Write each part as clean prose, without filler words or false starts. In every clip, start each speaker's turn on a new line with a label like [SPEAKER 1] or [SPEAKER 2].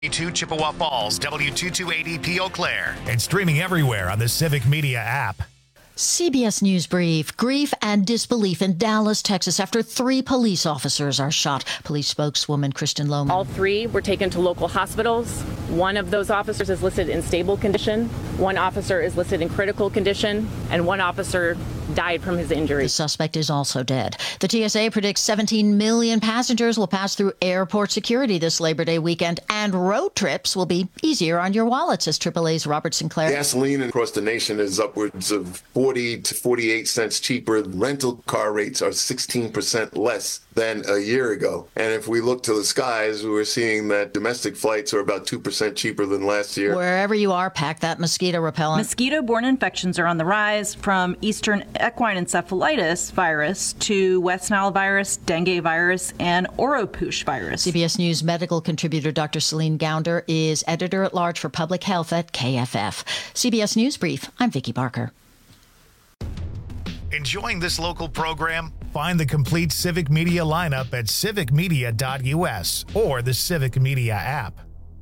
[SPEAKER 1] W2 Chippewa Falls, W228EP Eau Claire, and streaming everywhere on the Civic Media app.
[SPEAKER 2] CBS News Brief. Grief and disbelief in Dallas, Texas after 3 police officers are shot. Police spokeswoman Kristen Lohman.
[SPEAKER 3] All 3 were taken to local hospitals. 1 of those officers is listed in stable condition. 1 officer is listed in critical condition, and 1 officer died from his injuries.
[SPEAKER 2] The suspect is also dead. The TSA predicts 17 million passengers will pass through airport security this Labor Day weekend, and road trips will be easier on your wallet, says AAA's Robert Sinclair.
[SPEAKER 4] Gasoline across the nation is upwards of 40 to 48 cents cheaper. Rental car rates are 16% less than a year ago. And if we look to the skies, we're seeing that domestic flights are about 2% cheaper than last year.
[SPEAKER 2] Wherever you are, pack that mosquito repellent.
[SPEAKER 5] Mosquito-borne infections are on the rise, from Eastern equine encephalitis virus to West Nile virus, dengue virus, and Oropouche virus.
[SPEAKER 2] CBS News medical contributor Dr. Celine Gounder is editor-at-large for public health at KFF. CBS News Brief, I'm Vicki Barker.
[SPEAKER 1] Enjoying this local program? Find the complete Civic Media lineup at civicmedia.us or the Civic Media app.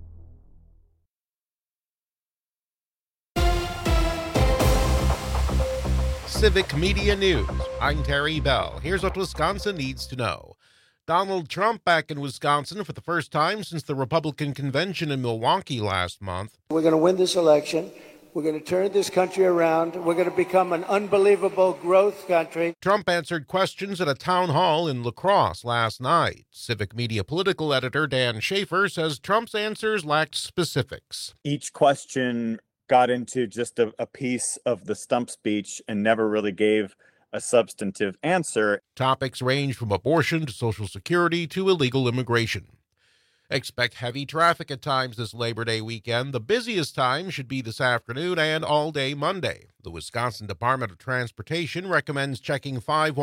[SPEAKER 6] Civic Media News. I'm Terry Bell. Here's what Wisconsin needs to know. Donald Trump back in Wisconsin for the first time since the Republican convention in Milwaukee last month.
[SPEAKER 7] We're going to win this election. We're going to turn this country around. We're going to become an unbelievable growth country.
[SPEAKER 6] Trump answered questions at a town hall in La Crosse last night. Civic Media political editor Dan Schaefer says Trump's answers lacked specifics.
[SPEAKER 8] Each question got into just a piece of the stump speech and never really gave a substantive answer.
[SPEAKER 6] Topics range from abortion to Social Security to illegal immigration. Expect heavy traffic at times this Labor Day weekend. The busiest time should be this afternoon and all day Monday. The Wisconsin Department of Transportation recommends checking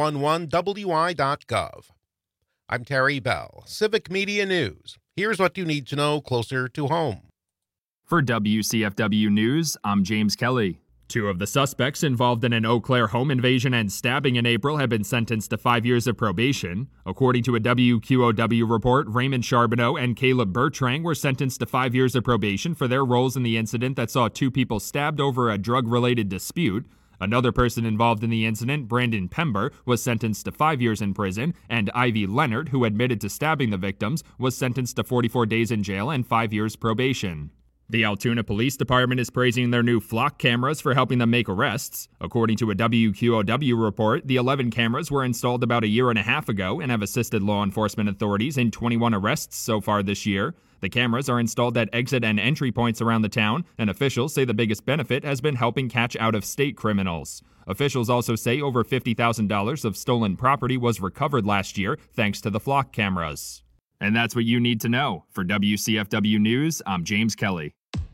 [SPEAKER 6] 511wi.gov. I'm Terry Bell, Civic Media News. Here's what you need to know closer to home.
[SPEAKER 9] For WCFW News, I'm James Kelly. 2 of the suspects involved in an Eau Claire home invasion and stabbing in April have been sentenced to 5 years of probation. According to a WQOW report, Raymond Charbonneau and Caleb Bertrand were sentenced to 5 years of probation for their roles in the incident that saw 2 people stabbed over a drug-related dispute. Another person involved in the incident, Brandon Pember, was sentenced to 5 years in prison, and Ivy Leonard, who admitted to stabbing the victims, was sentenced to 44 days in jail and 5 years probation. The Altoona Police Department is praising their new flock cameras for helping them make arrests. According to a WQOW report, the 11 cameras were installed about a year and a half ago and have assisted law enforcement authorities in 21 arrests so far this year. The cameras are installed at exit and entry points around the town, and officials say the biggest benefit has been helping catch out-of-state criminals. Officials also say over $50,000 of stolen property was recovered last year thanks to the flock cameras. And that's what you need to know. For WCFW News, I'm James Kelly.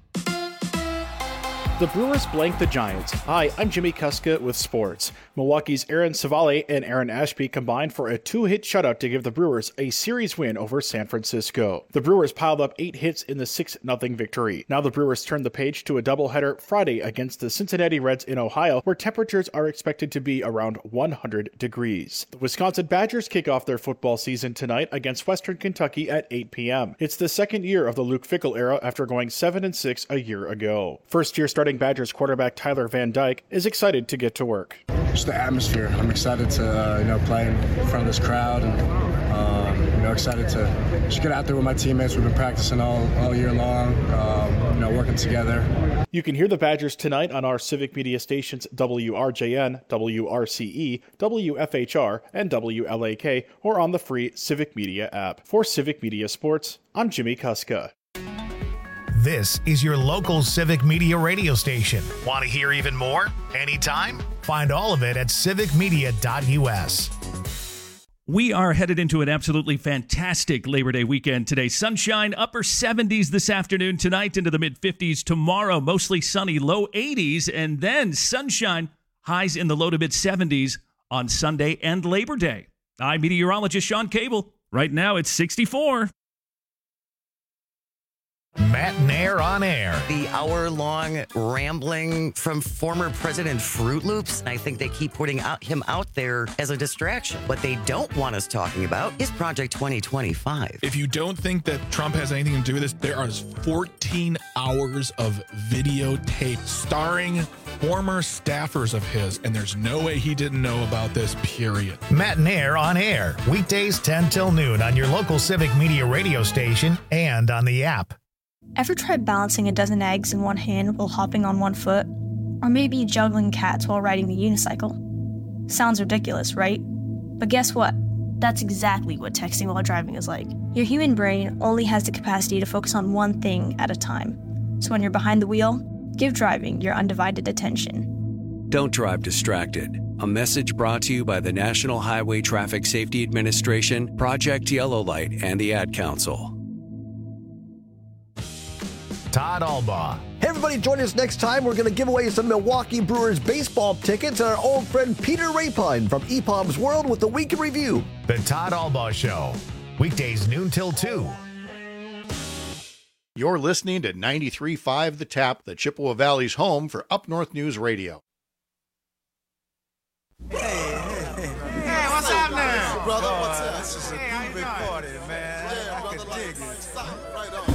[SPEAKER 10] The Brewers blanked the Giants. Hi, I'm Jimmy Kuska with sports. Milwaukee's Aaron Savale and Aaron Ashby combined for a 2-hit shutout to give the Brewers a series win over San Francisco. The Brewers piled up 8 hits in the 6-0 victory. Now the Brewers turn the page to a doubleheader Friday against the Cincinnati Reds in Ohio, where temperatures are expected to be around 100 degrees. The Wisconsin Badgers kick off their football season tonight against Western Kentucky at 8 p.m. It's the second year of the Luke Fickell era after going 7-6 a year ago. First-year starting Badgers quarterback Tyler Van Dyke is excited to get to work.
[SPEAKER 11] Just the atmosphere. I'm excited to play in front of this crowd, and excited to just get out there with my teammates. We've been practicing all year long, working together.
[SPEAKER 10] You can hear the Badgers tonight on our Civic Media stations WRJN, WRCE, WFHR, and WLAK, or on the free Civic Media app. For Civic Media Sports, I'm Jimmy Kuska.
[SPEAKER 1] This is your local Civic Media radio station. Want to hear even more? Anytime? Find all of it at civicmedia.us.
[SPEAKER 12] We are headed into an absolutely fantastic Labor Day weekend today. Sunshine, upper 70s this afternoon, tonight into the mid-50s. Tomorrow, mostly sunny, low 80s, and then sunshine, highs in the low to mid-70s on Sunday and Labor Day. I'm meteorologist Sean Cable. Right now, it's 64.
[SPEAKER 1] Matt Nair on air.
[SPEAKER 13] The hour-long rambling from former President Fruit Loops. I think they keep putting him out there as a distraction. What they don't want us talking about is Project 2025.
[SPEAKER 14] If you don't think that Trump has anything to do with this, there are 14 hours of videotape starring former staffers of his, and there's no way he didn't know about this, period.
[SPEAKER 1] Matt Nair on air. Weekdays 10 till noon on your local Civic Media radio station and on the app.
[SPEAKER 15] Ever tried balancing a dozen eggs in one hand while hopping on one foot? Or maybe juggling cats while riding the unicycle? Sounds ridiculous, right? But guess what? That's exactly what texting while driving is like. Your human brain only has the capacity to focus on one thing at a time. So when you're behind the wheel, give driving your undivided attention.
[SPEAKER 16] Don't drive distracted. A message brought to you by the National Highway Traffic Safety Administration, Project Yellow Light, and the Ad Council.
[SPEAKER 1] Todd Albaugh.
[SPEAKER 17] Hey, everybody, join us next time. We're going to give away some Milwaukee Brewers baseball tickets and our old friend Peter Rapine from EPOM's World with the Week in Review.
[SPEAKER 1] The Todd Albaugh Show. Weekdays noon till 2.
[SPEAKER 18] You're listening to 93.5 The Tap, the Chippewa Valley's home for Up North News Radio.
[SPEAKER 19] Hey, what's up now?
[SPEAKER 20] Brother, what's up?
[SPEAKER 19] This is a groovy party, man.
[SPEAKER 20] Yeah,
[SPEAKER 19] I
[SPEAKER 20] brother,
[SPEAKER 19] can dig it.
[SPEAKER 20] stop right on.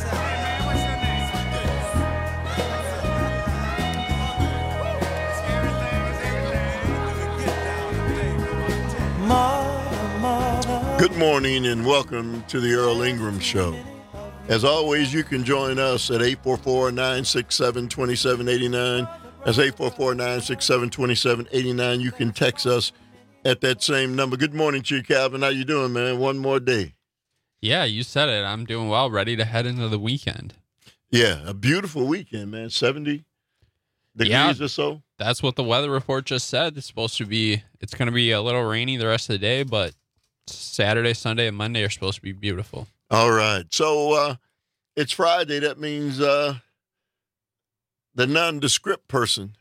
[SPEAKER 21] Good morning and welcome to the Earl Ingram Show. As always, you can join us at 844-967-2789. That's 844-967-2789. You can text us at that same number. Good morning to you, Calvin. How you doing, man? One more day.
[SPEAKER 22] Yeah, you said it. I'm doing well, ready to head into the weekend.
[SPEAKER 21] Yeah, a beautiful weekend, man. 70 degrees or so.
[SPEAKER 22] That's what the weather report just said. It's going to be a little rainy the rest of the day, but Saturday, Sunday, and Monday are supposed to be beautiful.
[SPEAKER 21] All right. So it's Friday. That means the nondescript person.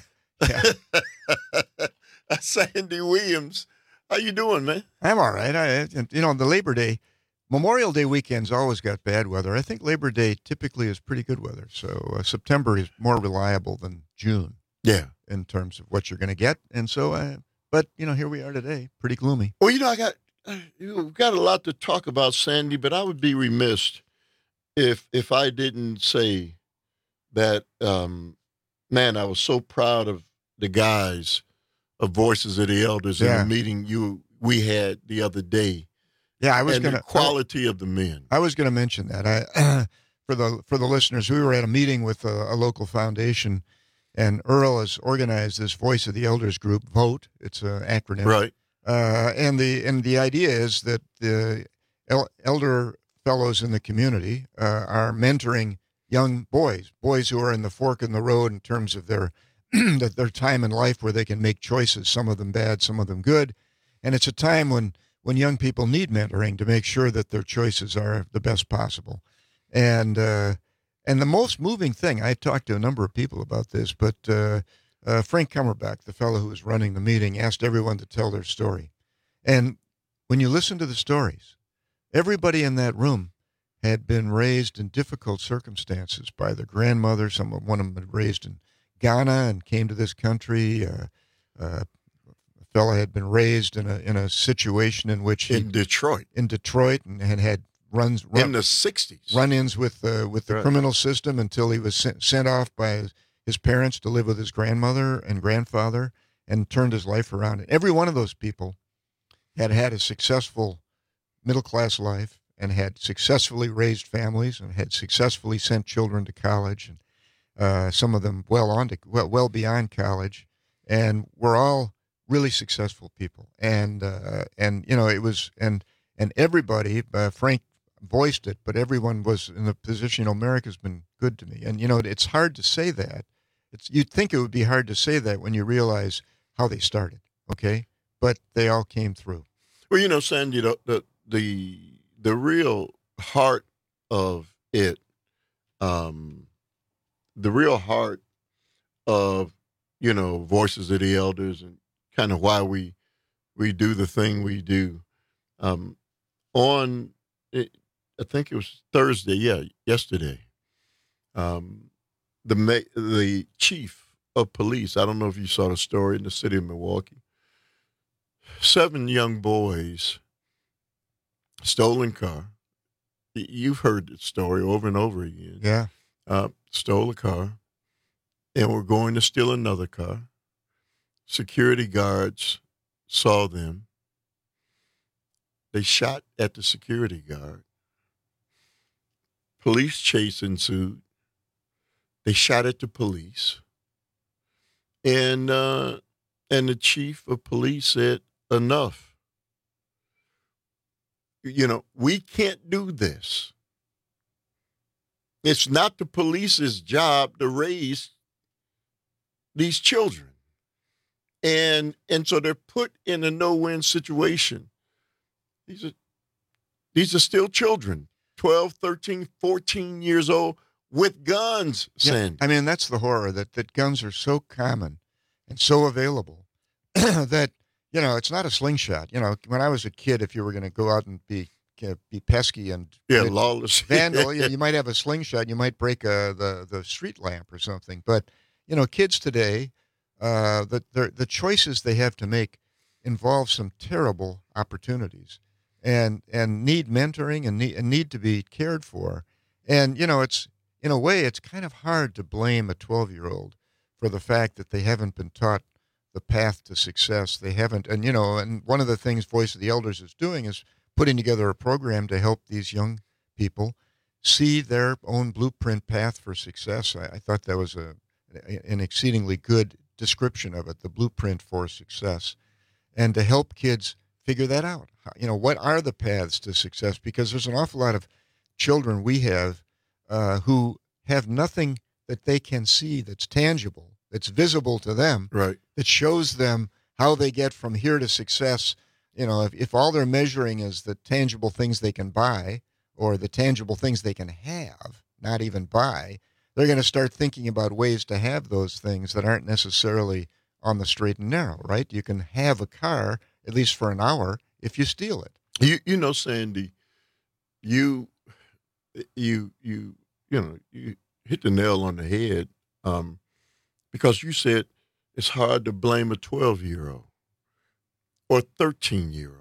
[SPEAKER 21] Sandy Williams. How you doing, man?
[SPEAKER 23] I'm all right. The Labor Day, Memorial Day weekend's always got bad weather. I think Labor Day typically is pretty good weather. So September is more reliable than June.
[SPEAKER 21] Yeah.
[SPEAKER 23] In terms of what you're going to get. And so, but here we are today, pretty gloomy.
[SPEAKER 21] Well, we've got a lot to talk about, Sandy, but I would be remiss if I didn't say that, man, I was so proud of the guys of Voices of the Elders in the meeting we had the other day.
[SPEAKER 23] Yeah, I was
[SPEAKER 21] going to quality of the men.
[SPEAKER 23] I was going to mention that. For the listeners, we were at a meeting with a local foundation, and Earl has organized this Voice of the Elders group, VOTE. It's an acronym,
[SPEAKER 21] right?
[SPEAKER 23] And the idea is that the elder fellows in the community are mentoring young boys who are in the fork in the road in terms of their their time in life where they can make choices, some of them bad, some of them good. And it's a time when young people need mentoring to make sure that their choices are the best possible. And the most moving thing, I talked to a number of people about this, but Frank Kummerback, the fellow who was running the meeting, asked everyone to tell their story. And when you listen to the stories, everybody in that room had been raised in difficult circumstances by their grandmother. One of them had raised in Ghana and came to this country. A fellow had been raised in a situation in which
[SPEAKER 21] in Detroit,
[SPEAKER 23] and had in the
[SPEAKER 21] 60s
[SPEAKER 23] run-ins with the criminal system until he was sent off by his parents to live with his grandmother and grandfather and turned his life around. And every one of those people had a successful middle-class life and had successfully raised families and had successfully sent children to college, and some of them well beyond college, and we're all really successful people. And it was and everybody, Frank voiced it, but everyone was in the position. America's been good to me, and it's hard to say that. You'd think it would be hard to say that when you realize how they started. Okay, but they all came through.
[SPEAKER 21] Well, Sandy, the real heart of it, the real heart of Voices of the Elders and kind of why we do the thing we do. I think it was Thursday. Yeah, yesterday. The chief of police, I don't know if you saw the story in the city of Milwaukee. 7 young boys, stolen car. You've heard the story over and over again.
[SPEAKER 23] Yeah.
[SPEAKER 21] Stole a car and were going to steal another car. Security guards saw them. They shot at the security guard. Police chase ensued. They shot at the police. And the chief of police said, enough. You know, we can't do this. It's not the police's job to raise these children. And so they're put in a no-win situation. These are still children, 12, 13, 14 years old with guns, Sandy.
[SPEAKER 23] Yeah, I mean, that's the horror, that guns are so common and so available that, you know, it's not a slingshot. You know, when I was a kid, if you were going to go out and be pesky and
[SPEAKER 21] lawless
[SPEAKER 23] vandal, you might have a slingshot. You might break the street lamp or something. But, you know, kids today, the choices they have to make involve some terrible opportunities and need mentoring and need to be cared for. And, you know, it's, in a way, it's kind of hard to blame a 12-year-old for the fact that they haven't been taught the path to success. They haven't. And, you know, and one of the things Voice of the Elders is doing is putting together a program to help these young people see their own blueprint path for success. I thought that was an exceedingly good description of it, the blueprint for success, and to help kids figure that out. You know, what are the paths to success? Because there's an awful lot of children we have who have nothing that they can see that's tangible, that's visible to them,
[SPEAKER 21] right,
[SPEAKER 23] that shows them how they get from here to success. You know, if all they're measuring is the tangible things they can buy or the tangible things they can have, not even buy, they're going to start thinking about ways to have those things that aren't necessarily on the straight and narrow, right? You can have a car, at least for an hour, if you steal it.
[SPEAKER 21] You know, Sandy, you hit the nail on the head because you said it's hard to blame a 12-year-old or 13-year-old.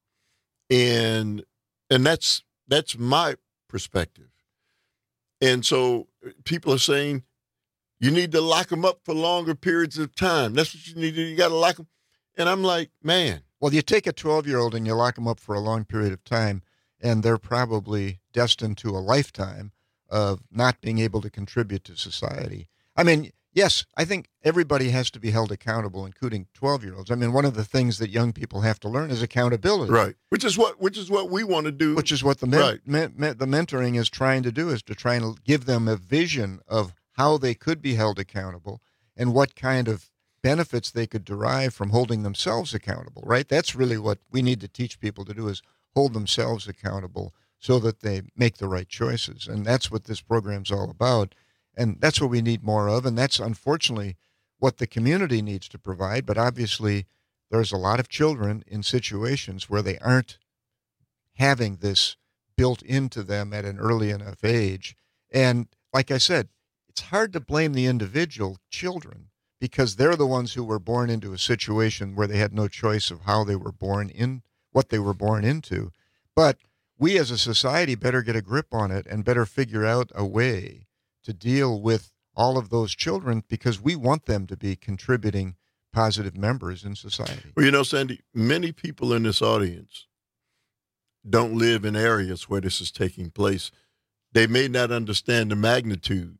[SPEAKER 21] And that's my perspective. And so people are saying you need to lock them up for longer periods of time. That's what you need to do. You got to lock them. And I'm like, man.
[SPEAKER 23] Well, you take a 12-year-old and you lock them up for a long period of time, and they're probably destined to a lifetime of not being able to contribute to society. I mean, yes, I think everybody has to be held accountable, including 12-year-olds. I mean, one of the things that young people have to learn is accountability.
[SPEAKER 21] Right. Which is what we want to do.
[SPEAKER 23] Which is what the mentoring is trying to do, is to try and give them a vision of how they could be held accountable and what kind of benefits they could derive from holding themselves accountable, right? That's really what we need to teach people to do, is hold themselves accountable so that they make the right choices. And that's what this program's all about. And that's what we need more of. And that's unfortunately what the community needs to provide. But obviously, there's a lot of children in situations where they aren't having this built into them at an early enough age. And like I said, it's hard to blame the individual children because they're the ones who were born into a situation where they had no choice of how they were born in, what they were born into. But we as a society better get a grip on it and better figure out a way to deal with all of those children, because we want them to be contributing positive members in society.
[SPEAKER 21] Well, you know, Sandy, many people in this audience don't live in areas where this is taking place. They may not understand the magnitude.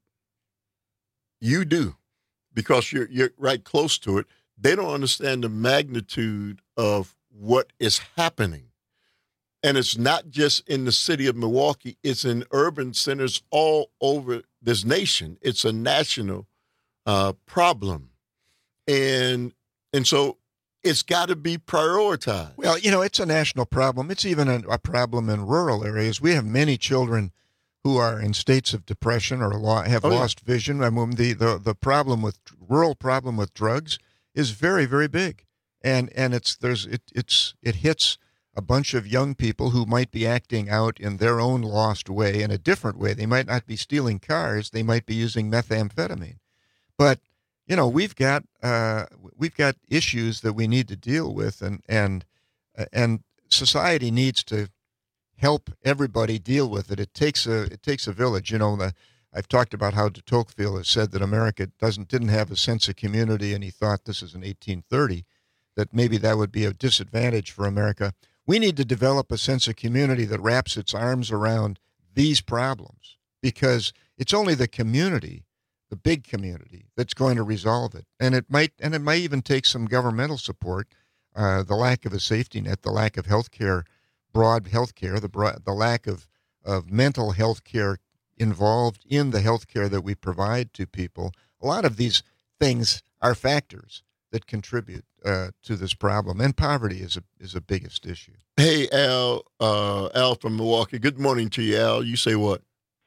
[SPEAKER 21] You do, because you're right close to it. They don't understand the magnitude of what is happening. And it's not just in the city of Milwaukee. It's in urban centers all over this nation. It's a national problem. And so it's got to be prioritized.
[SPEAKER 23] Well, you know, it's a national problem. It's even a problem in rural areas. We have many children who are in states of depression or have lost vision. I mean, the problem with rural drugs is very, very big. And it hits a bunch of young people who might be acting out in their own lost way, in a different way. They might not be stealing cars. They might be using methamphetamine. But, you know, we've got issues that we need to deal with, and society needs to help everybody deal with it. It takes a village. You know, I've talked about how de Tocqueville has said that America didn't have a sense of community, and he thought, this is in 1830, that maybe that would be a disadvantage for America. We need to develop a sense of community that wraps its arms around these problems, because it's only the community, the big community, that's going to resolve it. And it might even take some governmental support, the lack of a safety net, the lack of health care, broad health care, the lack of mental health care involved in the health care that we provide to people. A lot of these things are factors that contribute to this problem, and poverty is a biggest issue.
[SPEAKER 21] Hey, Al from Milwaukee. Good morning to you, Al. You say what?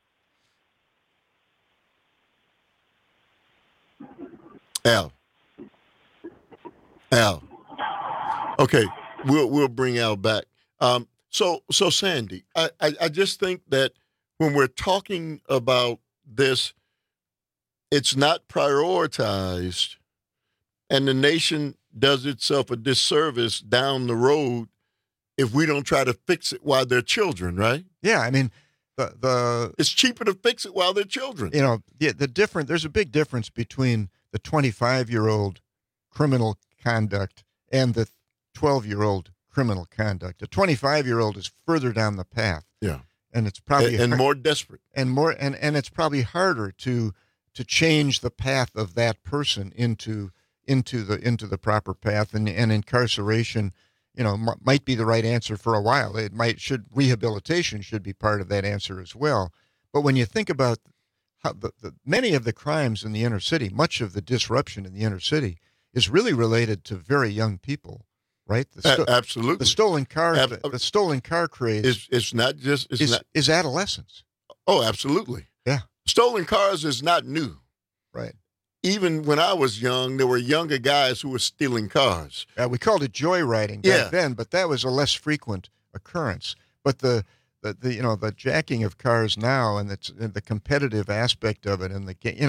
[SPEAKER 21] Al. Okay, we'll bring Al back. So Sandy, I just think that when we're talking about this, it's not prioritized, and the nation does itself a disservice down the road if we don't try to fix it while they're children, right?
[SPEAKER 23] Yeah, I mean,
[SPEAKER 21] it's cheaper to fix it while they're children.
[SPEAKER 23] You know, there's a big difference between the 25-year-old criminal conduct and the 12-year-old criminal conduct. A 25-year-old is further down the path.
[SPEAKER 21] Yeah.
[SPEAKER 23] And it's probably
[SPEAKER 21] and more desperate.
[SPEAKER 23] And it's probably harder to change the path of that person into the proper path, and incarceration, you know, might be the right answer for a while. Rehabilitation should be part of that answer as well. But when you think about how many of the crimes in the inner city, much of the disruption in the inner city is really related to very young people, right?
[SPEAKER 21] Absolutely.
[SPEAKER 23] The stolen car craze is adolescence.
[SPEAKER 21] Oh, absolutely.
[SPEAKER 23] Yeah.
[SPEAKER 21] Stolen cars is not new.
[SPEAKER 23] Right.
[SPEAKER 21] Even when I was young, there were younger guys who were stealing cars.
[SPEAKER 23] We called it joyriding back then, but that was a less frequent occurrence. But the jacking of cars now, and the competitive aspect of it, and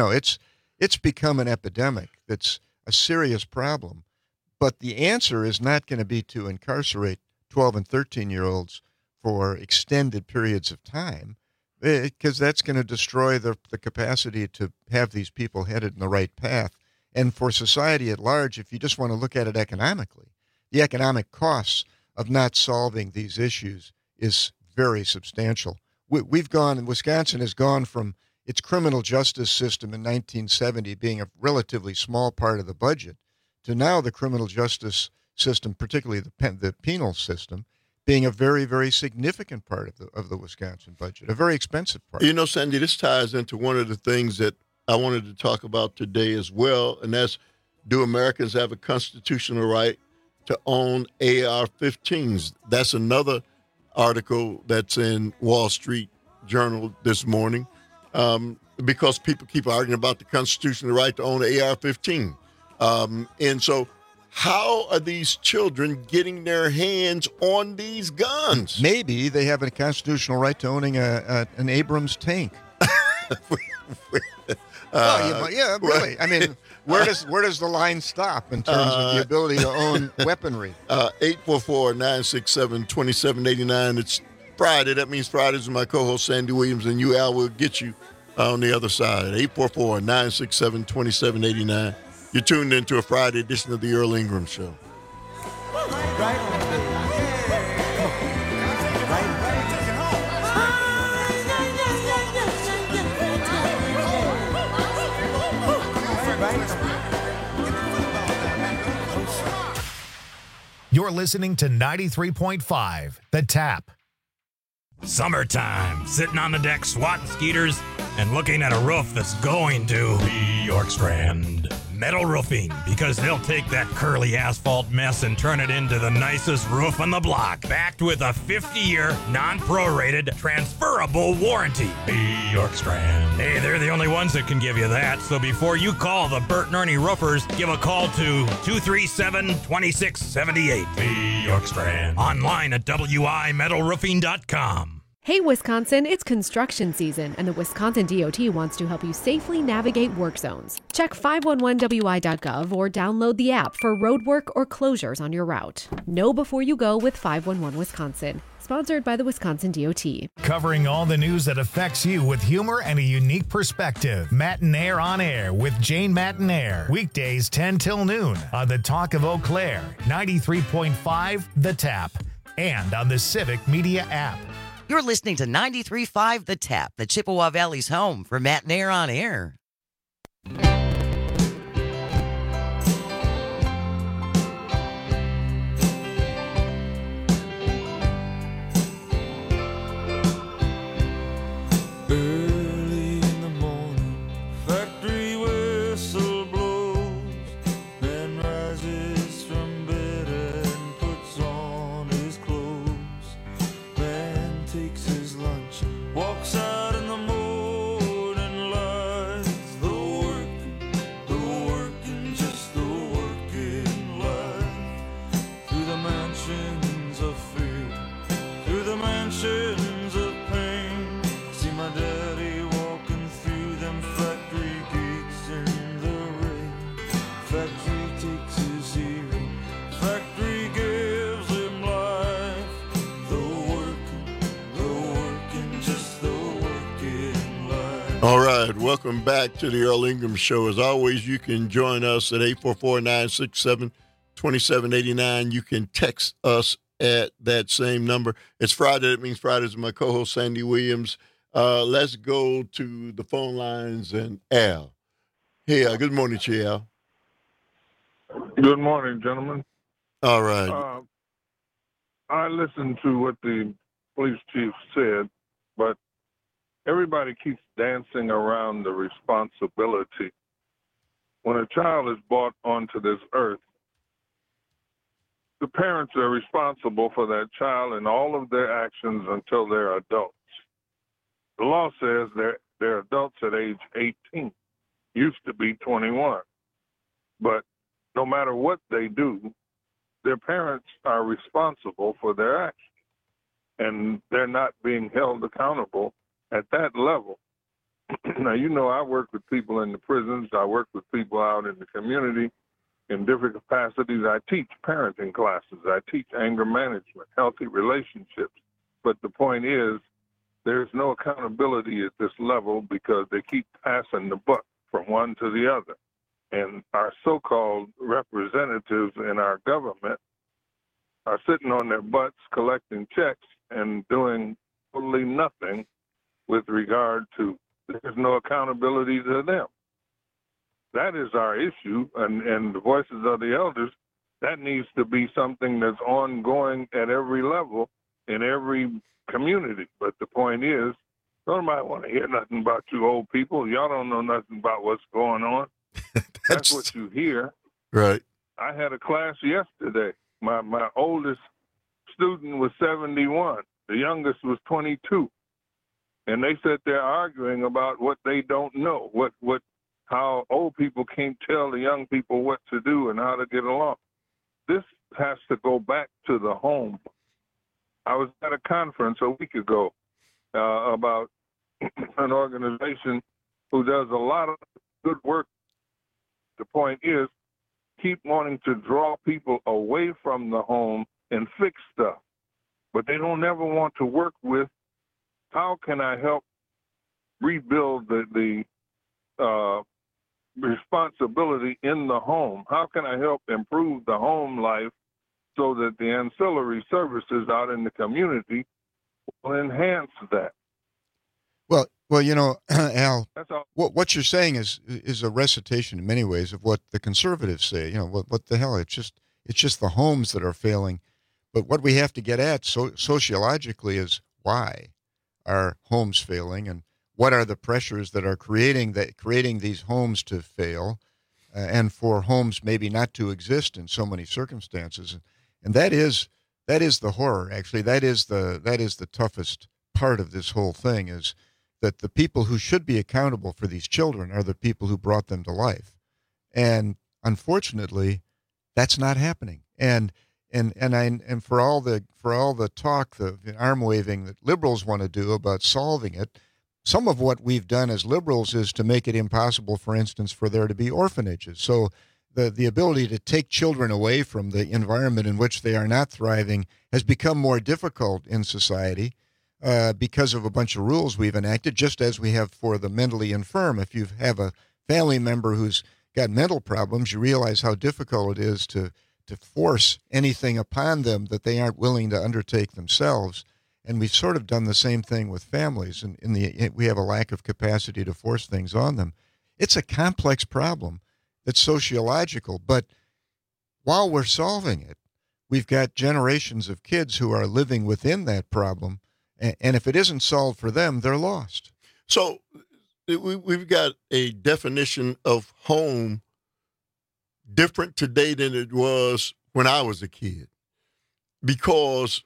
[SPEAKER 23] it's become an epidemic. That's a serious problem. But the answer is not going to be to incarcerate 12 and 13-year-olds for extended periods of time, because that's going to destroy the capacity to have these people headed in the right path. And for society at large, if you just want to look at it economically, the economic costs of not solving these issues is very substantial. Wisconsin has gone from its criminal justice system in 1970 being a relatively small part of the budget to now the criminal justice system, particularly the penal system, being a very, very significant part of the Wisconsin budget, a very expensive part.
[SPEAKER 21] You know, Sandy, this ties into one of the things that I wanted to talk about today as well, and that's, do Americans have a constitutional right to own AR-15s? That's another article that's in Wall Street Journal this morning, because people keep arguing about the constitutional right to own an AR-15. And so how are these children getting their hands on these guns?
[SPEAKER 23] Maybe they have a constitutional right to owning an Abrams tank. Yeah, really. I mean, where does the line stop in terms of the ability to own weaponry?
[SPEAKER 21] 844-967-2789. It's Friday. That means Fridays with my co-host Sandy Williams, and you, Al, will get you on the other side. 844-967-2789. You're tuned into a Friday edition of the Earl Ingram Show.
[SPEAKER 1] You're listening to 93.5, The Tap.
[SPEAKER 3] Summertime, sitting on the deck, swatting skeeters, and looking at a roof that's going to be York Strand. Metal Roofing, because they'll take that curly asphalt mess and turn it into the nicest roof on the block. Backed with a 50-year, non-prorated, transferable warranty. Be York Strand. Hey, they're the only ones that can give you that. So before you call the Bert and Ernie Roofers, give a call to 237-2678. Be York Strand. Online at wimetalroofing.com.
[SPEAKER 4] Hey, Wisconsin, it's construction season, and the Wisconsin DOT wants to help you safely navigate work zones. Check 511wi.gov or download the app for road work or closures on your route. Know before you go with 511 Wisconsin. Sponsored by the Wisconsin DOT.
[SPEAKER 1] Covering all the news that affects you with humor and a unique perspective. Mattinaire on Air with Jane Mattinaire. Weekdays 10 till noon on the Talk of Eau Claire, 93.5 The Tap, and on the Civic Media app.
[SPEAKER 13] You're listening to 93.5 The Tap, the Chippewa Valley's home for Mattinaire on Air.
[SPEAKER 20] Early in the morning, factory whistle blows, man rises from bed and puts on his clothes. Man takes his lunch, walks out in the morning light. The working, just the working life. Through the mansions of fear, through the mansions of pain. See my daddy walking through them factory gates in the rain. Factory takes his hearing, factory gives him life. The working, just the working life.
[SPEAKER 21] All right, welcome back to the Earl Ingram Show. As always, you can join us at 844-967-2789. You can text us at that same number. It's Friday. That means Fridays with my co-host, Sandy Williams. Let's go to the phone lines and Al. Hey, good morning to you, Al.
[SPEAKER 24] Good morning, gentlemen.
[SPEAKER 21] All right.
[SPEAKER 24] I listened to what the police chief said, but everybody keeps dancing around the responsibility. When a child is brought onto this earth, the parents are responsible for that child and all of their actions until they're adults. The law says they're adults at age 18. Used to be 21. But no matter what they do, their parents are responsible for their actions. And they're not being held accountable at that level. Now, you know, I work with people in the prisons. I work with people out in the community in different capacities. I teach parenting classes. I teach anger management, healthy relationships. But the point is, there's no accountability at this level because they keep passing the buck from one to the other. And our so-called representatives in our government are sitting on their butts collecting checks and doing totally nothing with regard to, there's no accountability to them. That is our issue, and the voices of the elders, that needs to be something that's ongoing at every level in every community. But the point is, nobody want to hear nothing about you old people. Y'all don't know nothing about what's going on. That's what you hear.
[SPEAKER 21] Right.
[SPEAKER 24] I had a class yesterday. My oldest student was 71. The youngest was 22. And they sat there arguing about what they don't know, how old people can't tell the young people what to do and how to get along. This has to go back to the home. I was at a conference a week ago about an organization who does a lot of good work. The point is, keep wanting to draw people away from the home and fix stuff. But they don't ever want to work with, how can I help rebuild the responsibility in the home? How can I help improve the home life so that the ancillary services out in the community will enhance that?
[SPEAKER 23] Well, you know, Al, what you're saying is a recitation in many ways of what the conservatives say. You know, what the hell? It's just the homes that are failing. But what we have to get at sociologically is why are homes failing, and what are the pressures that are creating these homes to fail? and for homes maybe not to exist in so many circumstances. And that is the horror, actually. That is the toughest part of this whole thing, is that the people who should be accountable for these children are the people who brought them to life. And unfortunately, that's not happening. And for all the talk, the arm waving that liberals want to do about solving it, some of what we've done as liberals is to make it impossible, for instance, for there to be orphanages. So the ability to take children away from the environment in which they are not thriving has become more difficult in society because of a bunch of rules we've enacted, just as we have for the mentally infirm. If you have a family member who's got mental problems, you realize how difficult it is to force anything upon them that they aren't willing to undertake themselves. And we've sort of done the same thing with families, and we have a lack of capacity to force things on them. It's a complex problem that's sociological, but while we're solving it, we've got generations of kids who are living within that problem, and if it isn't solved for them, they're lost.
[SPEAKER 21] So we've got a definition of home different today than it was when I was a kid, because,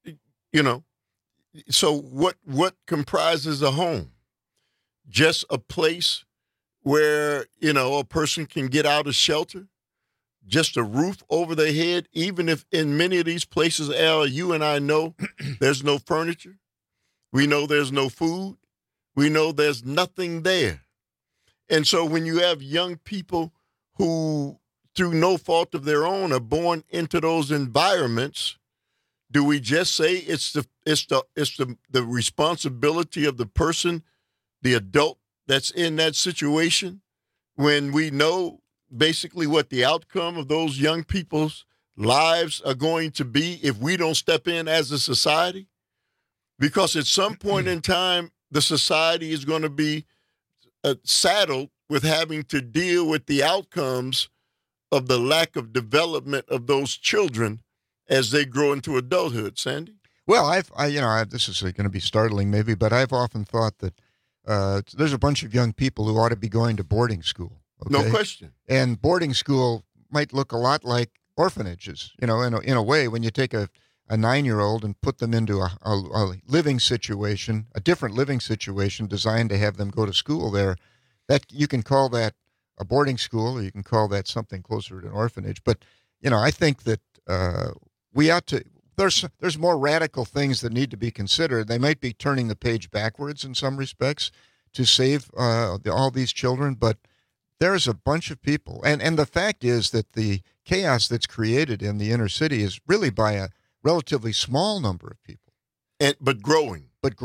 [SPEAKER 21] so what comprises a home? Just a place where, a person can get out of shelter? Just a roof over their head? Even if in many of these places, Al, you and I know there's no furniture. We know there's no food. We know there's nothing there. And so when you have young people who, through no fault of their own, are born into those environments, do we just say it's the responsibility of the person, the adult that's in that situation, when we know basically what the outcome of those young people's lives are going to be if we don't step in as a society? Because at some point in time, the society is going to be saddled with having to deal with the outcomes of the lack of development of those children as they grow into adulthood. Sandy?
[SPEAKER 23] Well, this is going to be startling maybe, but I've often thought that there's a bunch of young people who ought to be going to boarding school. Okay?
[SPEAKER 21] No question.
[SPEAKER 23] And boarding school might look a lot like orphanages, in a way, when you take a 9-year-old and put them into a living situation, a different living situation designed to have them go to school there. That you can call that a boarding school, or you can call that something closer to an orphanage. But, I think that we ought to, there's more radical things that need to be considered. They might be turning the page backwards in some respects to save all these children, but there's a bunch of people. And the fact is that the chaos that's created in the inner city is really by a relatively small number of people.
[SPEAKER 21] But growing.
[SPEAKER 23] But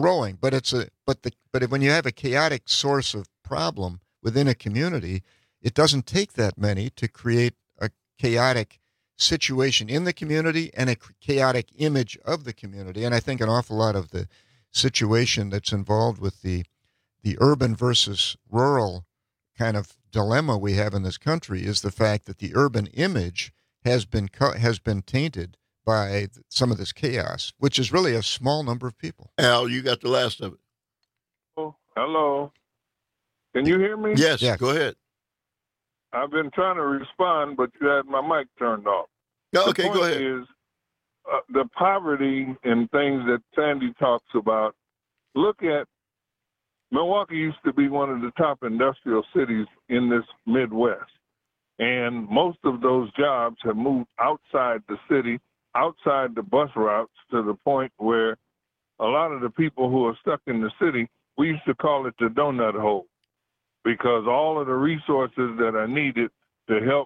[SPEAKER 23] when you have a chaotic source of problem within a community, it doesn't take that many to create a chaotic situation in the community and a chaotic image of the community. And I think an awful lot of the situation that's involved with the urban versus rural kind of dilemma we have in this country is the fact that the urban image has been tainted by some of this chaos, which is really a small number of people.
[SPEAKER 21] Al, you got the last of it.
[SPEAKER 24] Oh, hello. Can you hear me?
[SPEAKER 21] Yes, go ahead.
[SPEAKER 24] I've been trying to respond, but you had my mic turned off.
[SPEAKER 21] Okay, go ahead.
[SPEAKER 24] The point is the poverty and things that Sandy talks about. Look at Milwaukee used to be one of the top industrial cities in this Midwest. And most of those jobs have moved outside the city, outside the bus routes, to the point where a lot of the people who are stuck in the city, we used to call it the donut hole, because all of the resources that are needed to help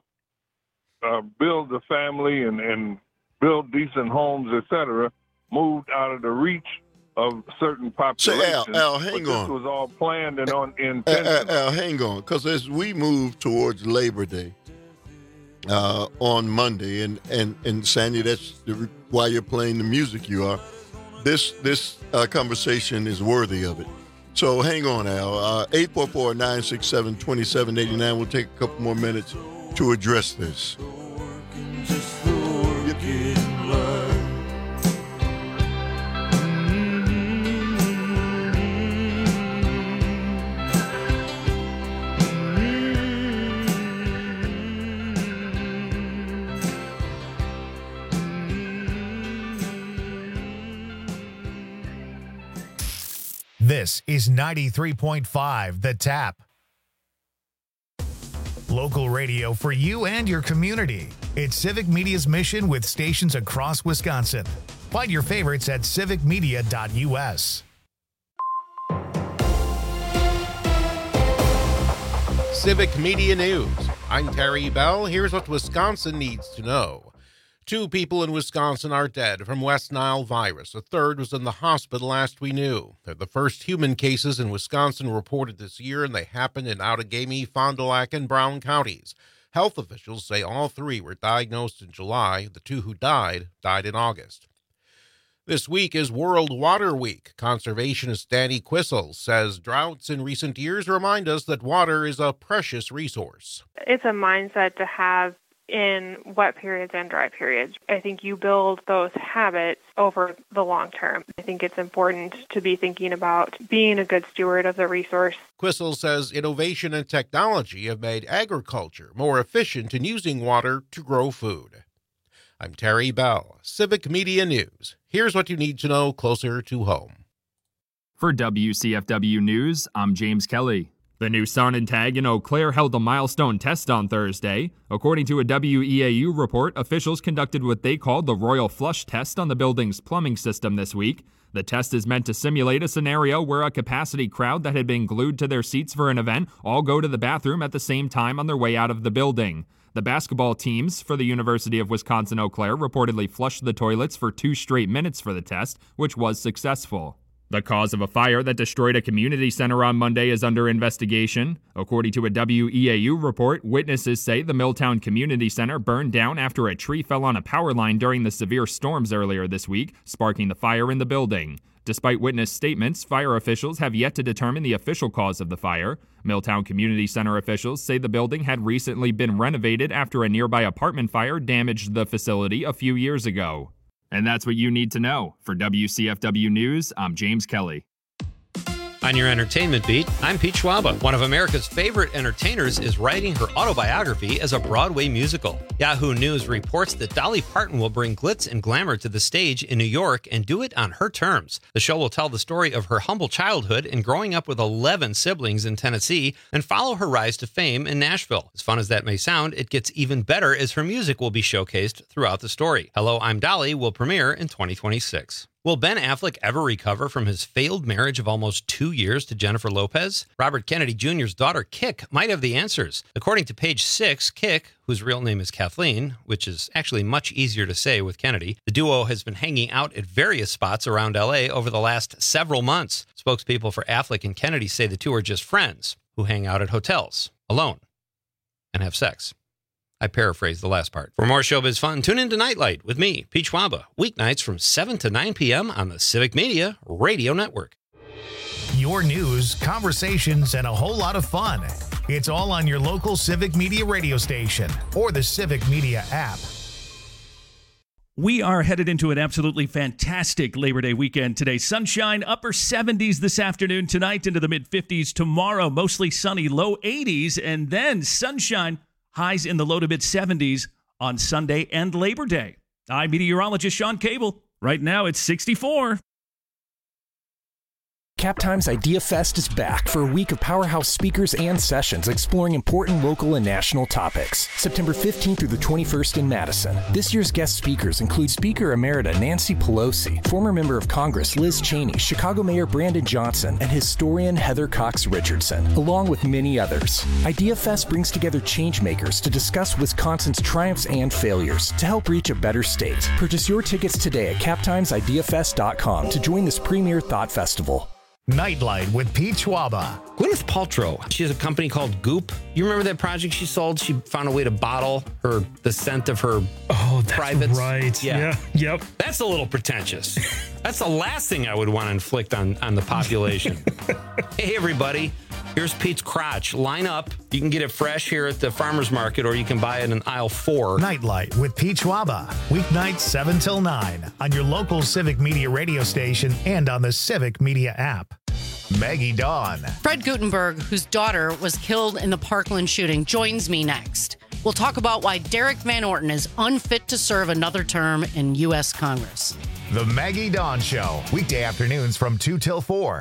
[SPEAKER 24] build the family and build decent homes, etc., moved out of the reach of certain populations.
[SPEAKER 21] So Al, hang on.
[SPEAKER 24] This was all planned and intentional.
[SPEAKER 21] Al, hang on, because as we move towards Labor Day on Monday, and Sandy, that's why you're playing the music you are, this conversation is worthy of it. So hang on, Al. 844-967-2789. We'll take a couple more minutes to address this.
[SPEAKER 1] This is 93.5 The Tap. Local radio for you and your community. It's Civic Media's mission with stations across Wisconsin. Find your favorites at civicmedia.us.
[SPEAKER 6] Civic Media News. I'm Terry Bell. Here's what Wisconsin needs to know. 2 people in Wisconsin are dead from West Nile virus. A third was in the hospital last we knew. They're the first human cases in Wisconsin reported this year, and they happened in Outagamie, Fond du Lac, and Brown counties. Health officials say all 3 were diagnosed in July. The 2 who died in August. This week is World Water Week. Conservationist Danny Quissel says droughts in recent years remind us that water is a precious resource.
[SPEAKER 2] It's a mindset to have in wet periods and dry periods. I think you build those habits over the long term. I think it's important to be thinking about being a good steward of the resource.
[SPEAKER 6] Quissel says innovation and technology have made agriculture more efficient in using water to grow food. I'm Terry Bell, Civic Media News. Here's what you need to know closer to home.
[SPEAKER 9] For WCFW News, I'm James Kelly. The new Sun and Tag in Eau Claire held a milestone test on Thursday. According to a WEAU report, officials conducted what they called the Royal Flush test on the building's plumbing system this week. The test is meant to simulate a scenario where a capacity crowd that had been glued to their seats for an event all go to the bathroom at the same time on their way out of the building. The basketball teams for the University of Wisconsin-Eau Claire reportedly flushed the toilets for 2 straight minutes for the test, which was successful. The cause of a fire that destroyed a community center on Monday is under investigation. According to a WEAU report, witnesses say the Milltown Community Center burned down after a tree fell on a power line during the severe storms earlier this week, sparking the fire in the building. Despite witness statements, fire officials have yet to determine the official cause of the fire. Milltown Community Center officials say the building had recently been renovated after a nearby apartment fire damaged the facility a few years ago. And that's what you need to know. For WCFW News, I'm James Kelly.
[SPEAKER 5] On your entertainment beat, I'm Pete Schwaba. One of America's favorite entertainers is writing her autobiography as a Broadway musical. Yahoo News reports that Dolly Parton will bring glitz and glamour to the stage in New York and do it on her terms. The show will tell the story of her humble childhood and growing up with 11 siblings in Tennessee and follow her rise to fame in Nashville. As fun as that may sound, it gets even better as her music will be showcased throughout the story. Hello, I'm Dolly will premiere in 2026. Will Ben Affleck ever recover from his failed marriage of almost 2 years to Jennifer Lopez? Robert Kennedy Jr.'s daughter, Kik, might have the answers. According to Page Six, Kik, whose real name is Kathleen, which is actually much easier to say with Kennedy, the duo has been hanging out at various spots around L.A. over the last several months. Spokespeople for Affleck and Kennedy say the two are just friends who hang out at hotels, alone, and have sex. I paraphrased the last part. For more showbiz fun, tune in to Nightlight with me, Pete Schwaba, weeknights from 7 to 9 p.m. on the Civic Media Radio Network.
[SPEAKER 1] Your news, conversations, and a whole lot of fun. It's all on your local Civic Media radio station or the Civic Media app.
[SPEAKER 12] We are headed into an absolutely fantastic Labor Day weekend today. Sunshine, upper 70s this afternoon, tonight into the mid-50s. Tomorrow, mostly sunny, low 80s, and then sunshine, highs in the low to mid-70s on Sunday and Labor Day. I'm meteorologist Sean Cable. Right now, it's 64.
[SPEAKER 7] CapTime's Idea Fest is back for a week of powerhouse speakers and sessions exploring important local and national topics. September 15th through the 21st in Madison. This year's guest speakers include Speaker Emerita Nancy Pelosi, former member of Congress Liz Cheney, Chicago Mayor Brandon Johnson, and historian Heather Cox Richardson, along with many others. Idea Fest brings together changemakers to discuss Wisconsin's triumphs and failures to help reach a better state. Purchase your tickets today at captimesideafest.com to join this premier thought festival.
[SPEAKER 1] Nightlight with Pete Schwaba.
[SPEAKER 5] Gwyneth Paltrow, she has a company called Goop. You remember that project she sold? She found a way to bottle the scent of her privates.
[SPEAKER 8] Right.
[SPEAKER 5] Yeah.
[SPEAKER 8] Yep.
[SPEAKER 5] That's a little pretentious. That's the last thing I would want to inflict on the population. Hey, everybody. Here's Pete's crotch. Line up. You can get it fresh here at the farmer's market, or you can buy it in aisle 4.
[SPEAKER 1] Nightlight with Pete Schwaba. Weeknights 7 till 9 on your local Civic Media radio station and on the Civic Media app. Maggie Dawn.
[SPEAKER 25] Fred Guttenberg, whose daughter was killed in the Parkland shooting, joins me next. We'll talk about why Derek Van Orton is unfit to serve another term in U.S. Congress.
[SPEAKER 1] The Maggie Dawn Show. Weekday afternoons from 2 till 4.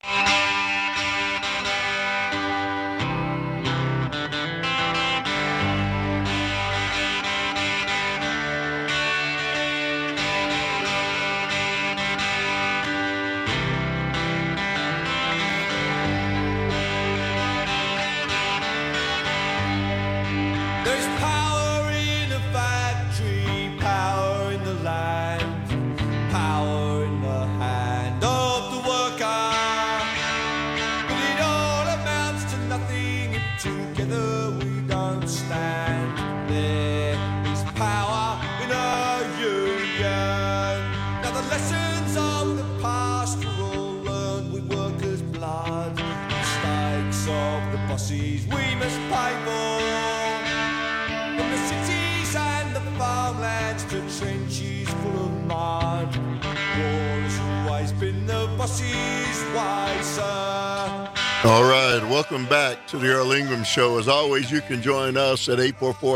[SPEAKER 8] There's power in the factory, power in the land, power in the hand of the worker. But it all amounts to nothing if together we don't stand. There is power in a union. Now the lessons of the past were all learned with workers' blood. Mistakes of the bosses we must pay for. From the cities and the farmlands to trenches full of mud, war has always been the boss's way, sir.
[SPEAKER 21] All right, welcome back to the Earl Ingram Show. As always, you can join us at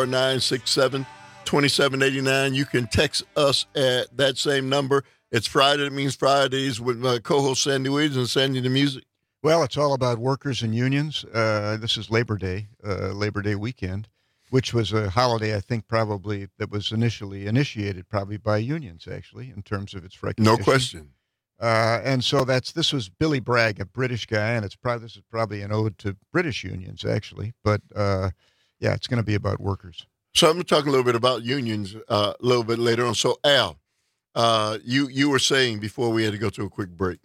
[SPEAKER 21] 844-967-2789. You can text us at that same number. It's Friday. It means Fridays with my co-host Sandy Williams and Sandy the Music.
[SPEAKER 23] Well, it's all about workers and unions. This is Labor Day weekend, which was a holiday, I think, probably that was initially initiated probably by unions, actually, in terms of its recognition.
[SPEAKER 21] No question.
[SPEAKER 23] And so this was Billy Bragg, a British guy, and this is probably an ode to British unions, actually. But, yeah, it's going to be about workers.
[SPEAKER 21] So I'm going to talk a little bit about unions a little bit later on. So, Al, you were saying before we had to go to a quick break.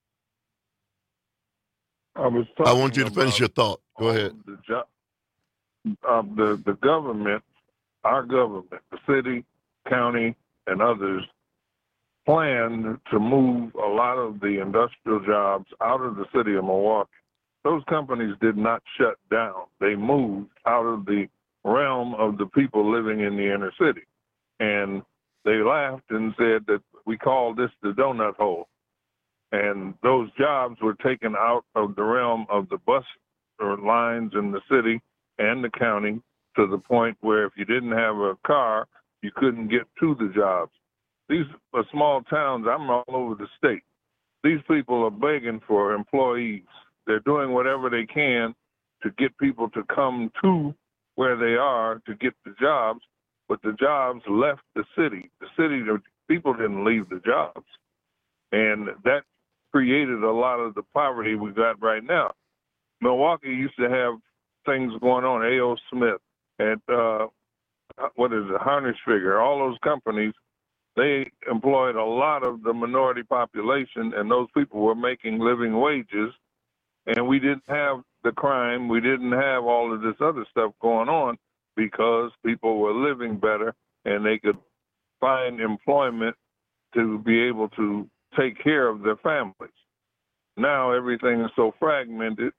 [SPEAKER 24] I
[SPEAKER 21] want you to finish your thought. Go ahead.
[SPEAKER 24] The government, our government, the city, county, and others planned to move a lot of the industrial jobs out of the city of Milwaukee. Those companies did not shut down. They moved out of the realm of the people living in the inner city. And they laughed and said that we call this the donut hole. And those jobs were taken out of the realm of the bus or lines in the city and the county to the point where if you didn't have a car, you couldn't get to the jobs. These are small towns. I'm all over the state. These people are begging for employees. They're doing whatever they can to get people to come to where they are to get the jobs, but the jobs left the city. The people didn't leave the jobs. And that created a lot of the poverty we got right now. Milwaukee used to have things going on, A.O. Smith and Harnish Figure, all those companies, they employed a lot of the minority population, and those people were making living wages, and we didn't have the crime, we didn't have all of this other stuff going on because people were living better and they could find employment to be able to take care of their families. Now everything is so fragmented.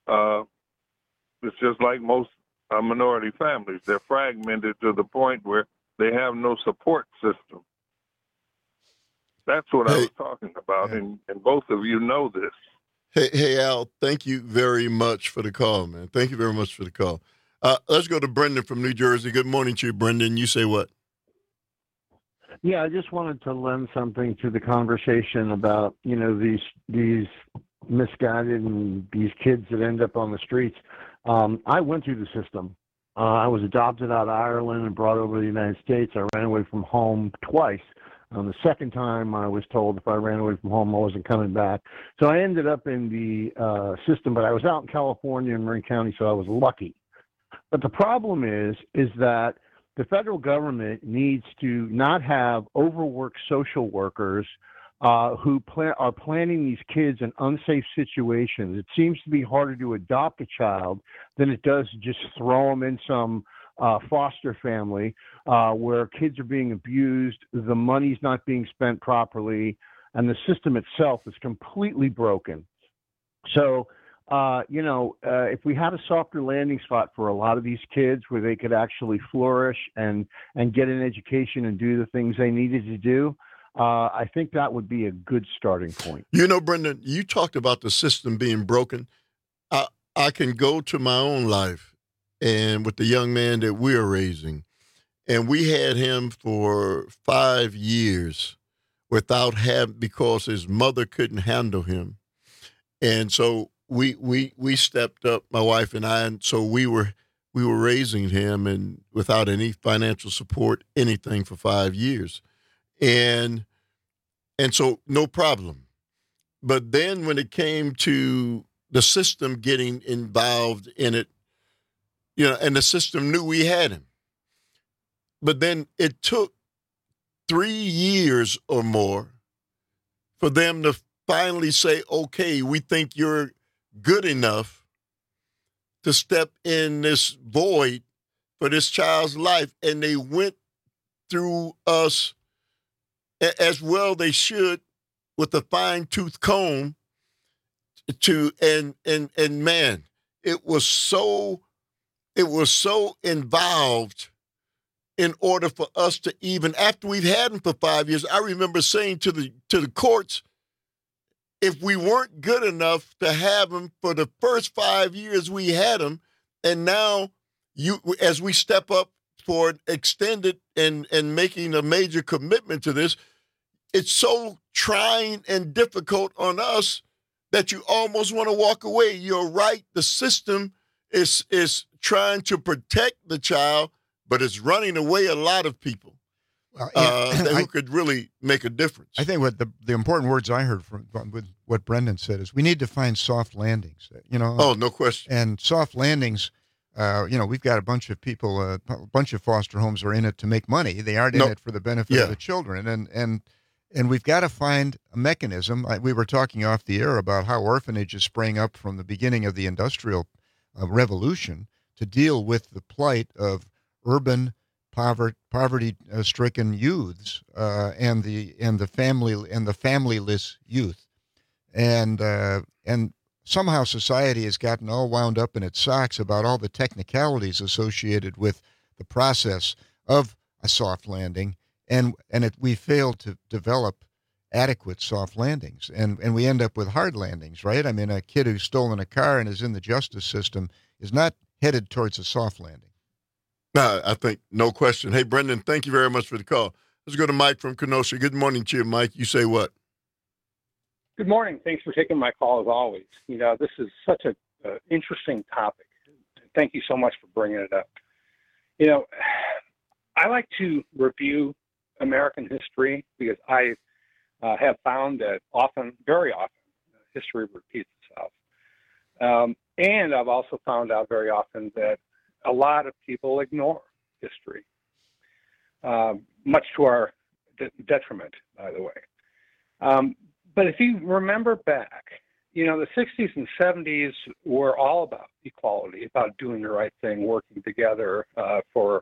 [SPEAKER 24] It's just like most minority families. They're fragmented to the point where they have no support system. That's what I was talking about, and both of you know this.
[SPEAKER 21] Hey, Al, thank you very much for the call, man. Thank you very much for the call. Let's go to Brendan from New Jersey. Good morning to you, Brendan. You say what?
[SPEAKER 10] Yeah, I just wanted to lend something to the conversation about, these misguided and these kids that end up on the streets. I went through the system. I was adopted out of Ireland and brought over to the United States. I ran away from home twice. The second time I was told if I ran away from home, I wasn't coming back. So I ended up in the system, but I was out in California in Marin County, so I was lucky. But the problem is that the federal government needs to not have overworked social workers who are planning these kids in unsafe situations. It seems to be harder to adopt a child than it does to just throw them in some foster family where kids are being abused, the money's not being spent properly, and the system itself is completely broken. So, if we had a softer landing spot for a lot of these kids where they could actually flourish and get an education and do the things they needed to do, I think that would be a good starting point.
[SPEAKER 21] Brendan, you talked about the system being broken. I can go to my own life and with the young man that we're raising, and we had him for 5 years because his mother couldn't handle him. And so we stepped up, my wife and I, and so we were raising him and without any financial support, anything for 5 years. And so no problem. But then when it came to the system getting involved in it, and the system knew we had him. But then it took 3 years or more for them to finally say, okay, we think you're good enough to step in this void for this child's life. And they went through us as well they should with a fine-tooth comb and man, it was so involved in order for us to even, after we've had him for 5 years, I remember saying to the courts, if we weren't good enough to have him for the first 5 years we had him, and now as we step up for an extended and making a major commitment to this, it's so trying and difficult on us that you almost want to walk away. You're right. The system is trying to protect the child, but it's running away a lot of people who could really make a difference.
[SPEAKER 23] I think what the important words I heard from with what Brendan said is we need to find soft landings.
[SPEAKER 21] Oh, no question.
[SPEAKER 23] And soft landings, we've got a bunch of people, a bunch of foster homes are in it to make money. They aren't in it for the benefit of the children, and we've got to find a mechanism. We were talking off the air about how orphanages sprang up from the beginning of the Industrial Revolution to deal with the plight of urban poverty-stricken youths and the familyless youth, and somehow society has gotten all wound up in its socks about all the technicalities associated with the process of a soft landing, and we failed to develop adequate soft landings, and we end up with hard landings, right? I mean, a kid who's stolen a car and is in the justice system is not headed towards a soft landing.
[SPEAKER 21] No, I think no question. Hey, Brendan, thank you very much for the call. Let's go to Mike from Kenosha. Good morning to you, Mike. You say what?
[SPEAKER 11] Good morning. Thanks for taking my call as always. This is such an interesting topic. Thank you so much for bringing it up. I like to review American history because I have found that very often, history repeats itself. And I've also found out very often that a lot of people ignore history, much to our detriment, by the way. But if you remember back, the 60s and 70s were all about equality, about doing the right thing, working together for,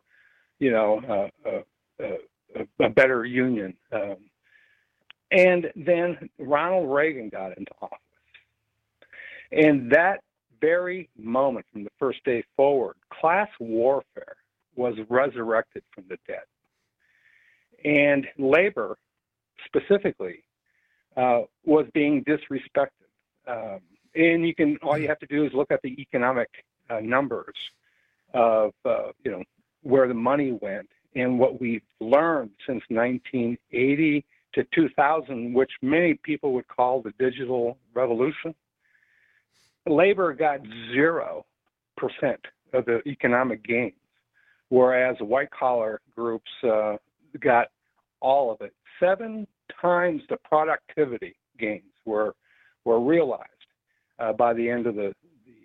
[SPEAKER 11] a better union. And then Ronald Reagan got into office. And that very moment from the first day forward, class warfare was resurrected from the dead. And labor, specifically, was being disrespected. And all you have to do is look at the economic numbers of, where the money went and what we've learned since 1980 to 2000, which many people would call the digital revolution. Labor got 0% of the economic gains, whereas white-collar groups got all of it. 7 times the productivity gains were realized by the end of the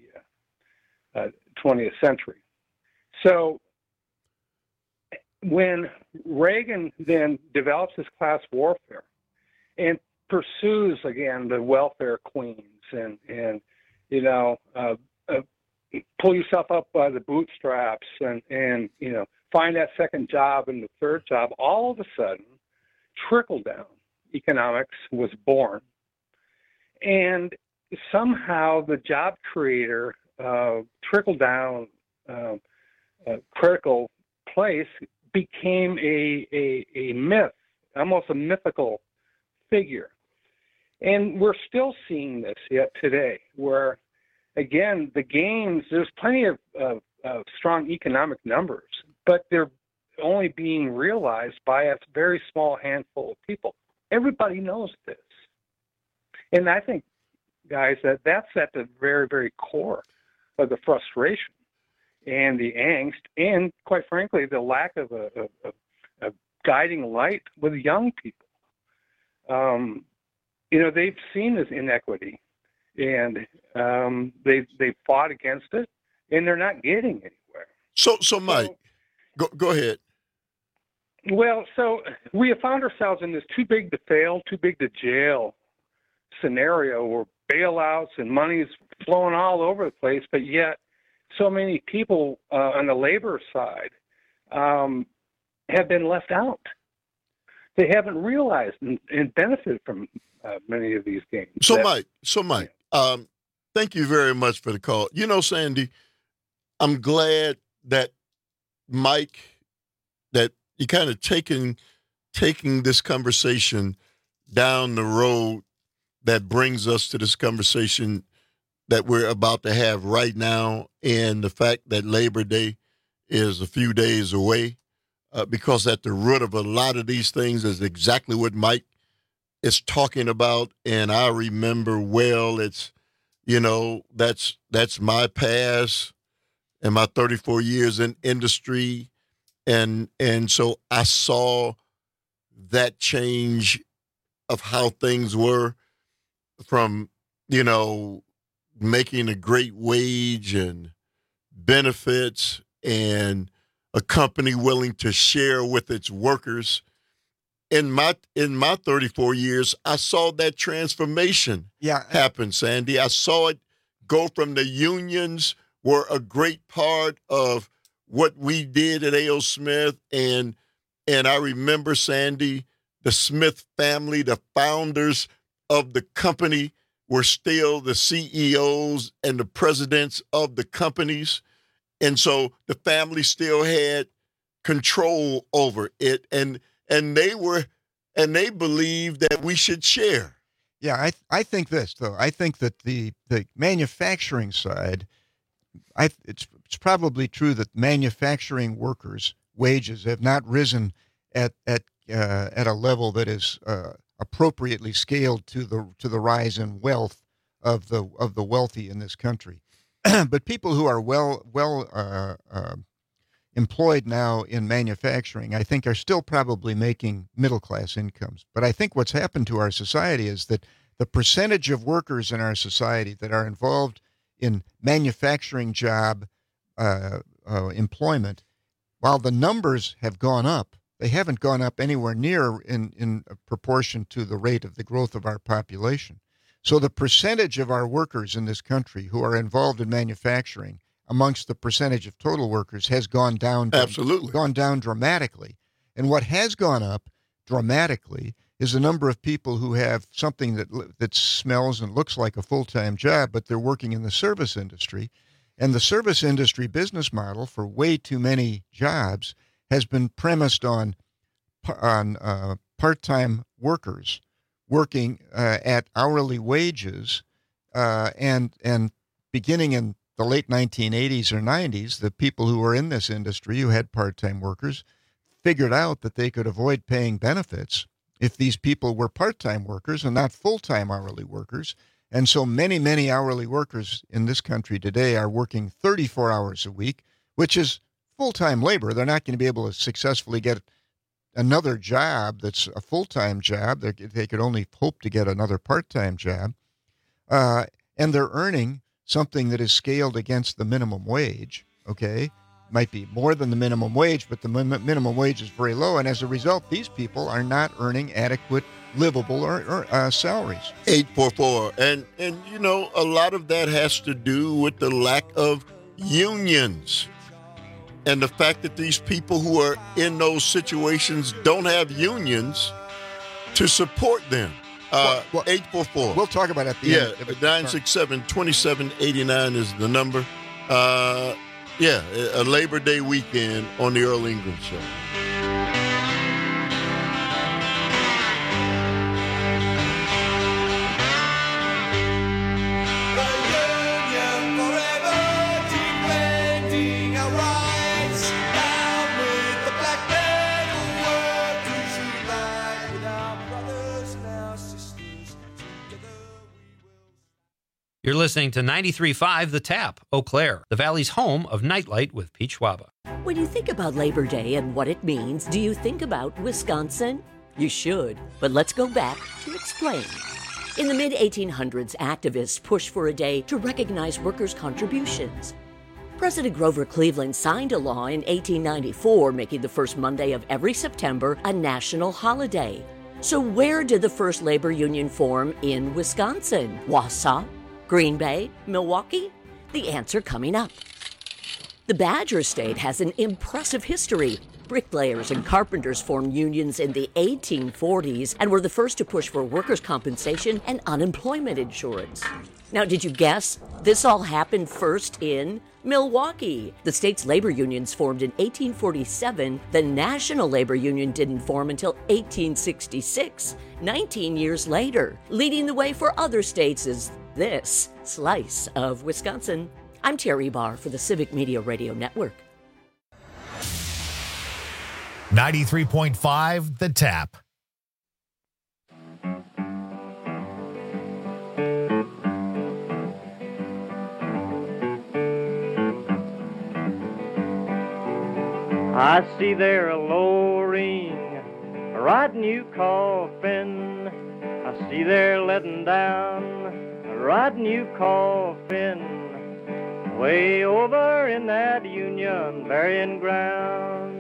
[SPEAKER 11] 20th century. So when Reagan then develops this class warfare and pursues, again, the welfare queens and pull yourself up by the bootstraps and find that second job and the third job, all of a sudden, trickle-down economics was born. And somehow the job creator trickle-down critical place became a myth, almost a mythical figure. And we're still seeing this yet today, where, again, the gains, there's plenty of strong economic numbers, but they're only being realized by a very small handful of people. Everybody knows this. And I think guys, that's at the very, very core of the frustration and the angst, and quite frankly, the lack of a guiding light with young people. They've seen this inequity, and they fought against it, and they're not getting anywhere.
[SPEAKER 21] So Mike, go ahead.
[SPEAKER 11] Well, so we have found ourselves in this too big to fail, too big to jail scenario where bailouts and money's flowing all over the place, but yet so many people on the labor side have been left out. They haven't realized and benefited from many of these gains.
[SPEAKER 21] So Mike, thank you very much for the call. Sandy, I'm glad that Mike, that you kind of taking this conversation down the road that brings us to this conversation that we're about to have right now, and the fact that Labor Day is a few days away, because at the root of a lot of these things is exactly what Mike is talking about. And I remember well, it's, that's my past and my 34 years in industry. And so I saw that change of how things were from, making a great wage and benefits and a company willing to share with its workers. In my 34 years, I saw that transformation happen, Sandy. I saw it go from the unions were a great part of what we did at A.O. Smith. And I remember, Sandy, the Smith family, the founders of the company, were still the CEOs and the presidents of the companies. And so the family still had control over it. And they believed that we should share.
[SPEAKER 23] Yeah, I think this, though. I think that the manufacturing side, it's probably true that manufacturing workers' wages have not risen at a level that is appropriately scaled to the rise in wealth of the wealthy in this country. But people who are well employed now in manufacturing, I think, are still probably making middle class incomes. But I think what's happened to our society is that the percentage of workers in our society that are involved in manufacturing job employment, while the numbers have gone up, they haven't gone up anywhere near in proportion to the rate of the growth of our population. So the percentage of our workers in this country who are involved in manufacturing amongst the percentage of total workers has gone down.
[SPEAKER 21] Absolutely.
[SPEAKER 23] Gone down dramatically. And what has gone up dramatically is the number of people who have something that smells and looks like a full-time job, but they're working in the service industry. And the service industry business model for way too many jobs has been premised on part-time workers working at hourly wages, and beginning in the late 1980s or 90s, the people who were in this industry who had part-time workers figured out that they could avoid paying benefits if these people were part-time workers and not full-time hourly workers. And so many, many hourly workers in this country today are working 34 hours a week, which is full-time labor. They're not going to be able to successfully get another job that's a full-time job. They could only hope to get another part-time job. And they're earning something that is scaled against the minimum wage, okay? Might be more than the minimum wage, but the minimum wage is very low. And as a result, these people are not earning adequate, livable or salaries.
[SPEAKER 21] 844. And a lot of that has to do with the lack of unions. And the fact that these people who are in those situations don't have unions to support them. 844.
[SPEAKER 23] We'll talk about it at the end.
[SPEAKER 21] 967-2789 is the number. A Labor Day weekend on the Earl Ingram Show.
[SPEAKER 5] You're listening to 93.5 The Tap, Eau Claire, the Valley's home of Nightlight with Pete Schwaba.
[SPEAKER 14] When you think about Labor Day and what it means, do you think about Wisconsin? You should, but let's go back to explain. In the mid-1800s, activists pushed for a day to recognize workers' contributions. President Grover Cleveland signed a law in 1894 making the first Monday of every September a national holiday. So where did the first labor union form in Wisconsin? Wausau? Green Bay? Milwaukee? The answer coming up. The Badger State has an impressive history. Bricklayers and carpenters formed unions in the 1840s and were the first to push for workers' compensation and unemployment insurance. Now, did you guess? This all happened first in Milwaukee. The state's labor unions formed in 1847. The National Labor Union didn't form until 1866, 19 years later. Leading the way for other states is this slice of Wisconsin. I'm Terry Barr for the Civic Media Radio Network.
[SPEAKER 1] 93.5 The Tap.
[SPEAKER 15] I see there a lowering, a riding you coffin. I see there letting down, a riding you coffin. Way over in that Union burying ground.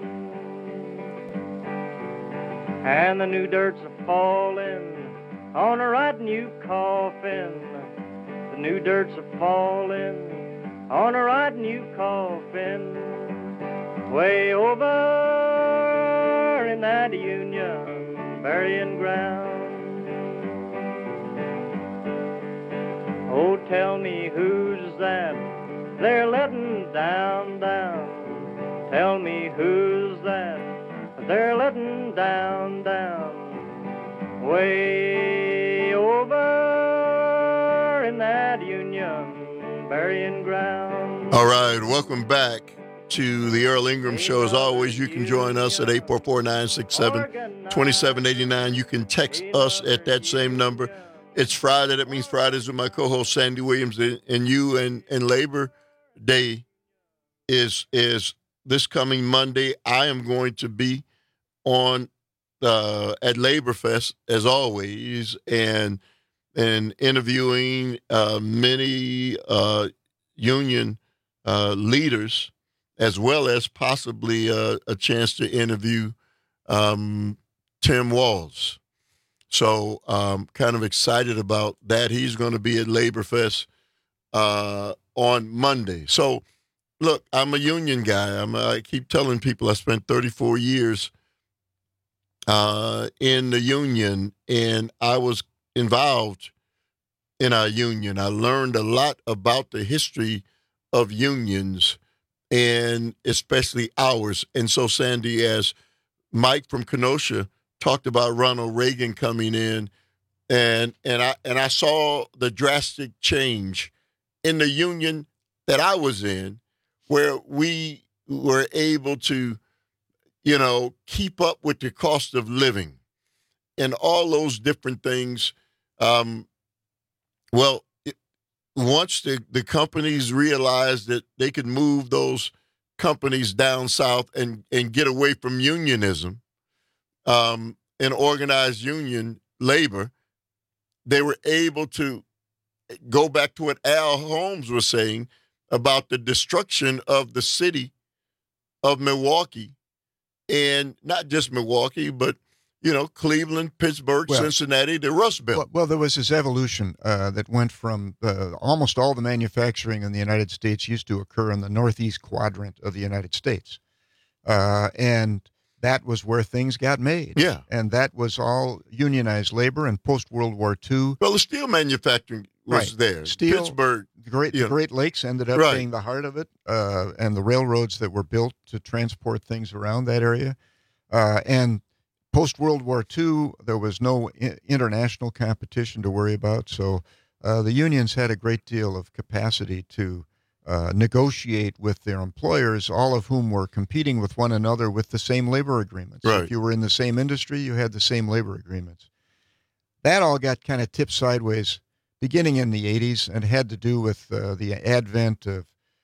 [SPEAKER 15] And the new dirt's a-falling on a riding you coffin. The new dirt's a-falling on a riding you coffin. Way over in that Union burying ground. Oh, tell me who's that they're letting down, down. Tell me who's that they're letting down, down. Way over in that Union burying ground.
[SPEAKER 21] All right, welcome back to the Earl Ingram Show. As always, you can join us at 844-967-2789. You can text us at that same number. It's Friday. That means Fridays with my co-host Sandy Williams and you. And Labor Day is this coming Monday. I am going to be on at Labor Fest as always, and interviewing many union leaders, as well as possibly a chance to interview Tim Walz. So kind of excited about that. He's going to be at Labor Fest on Monday. So, look, I'm a union guy. I keep telling people I spent 34 years in the union, and I was involved in our union. I learned a lot about the history of unions, and especially ours. And so, Sandy, as Mike from Kenosha talked about Ronald Reagan coming in, and I saw the drastic change in the union that I was in, where we were able to, keep up with the cost of living and all those different things. Once the companies realized that they could move those companies down south and get away from unionism and organized union labor, they were able to go back to what Al Holmes was saying about the destruction of the city of Milwaukee, and not just Milwaukee, but Cleveland, Pittsburgh, Cincinnati, the Rust Belt.
[SPEAKER 23] Well, there was this evolution that went from almost all the manufacturing in the United States used to occur in the northeast quadrant of the United States. And that was where things got made.
[SPEAKER 21] Yeah.
[SPEAKER 23] And that was all unionized labor. And post-World War II.
[SPEAKER 21] Well, the steel manufacturing was there.
[SPEAKER 23] Steel,
[SPEAKER 21] Pittsburgh.
[SPEAKER 23] The Great Lakes ended up being the heart of it, and the railroads that were built to transport things around that area. And post-World War II, there was no international competition to worry about. So the unions had a great deal of capacity to negotiate with their employers, all of whom were competing with one another with the same labor agreements.
[SPEAKER 21] Right.
[SPEAKER 23] If you were in the same industry, you had the same labor agreements. That all got kind of tipped sideways beginning in the 80s, and had to do with the advent of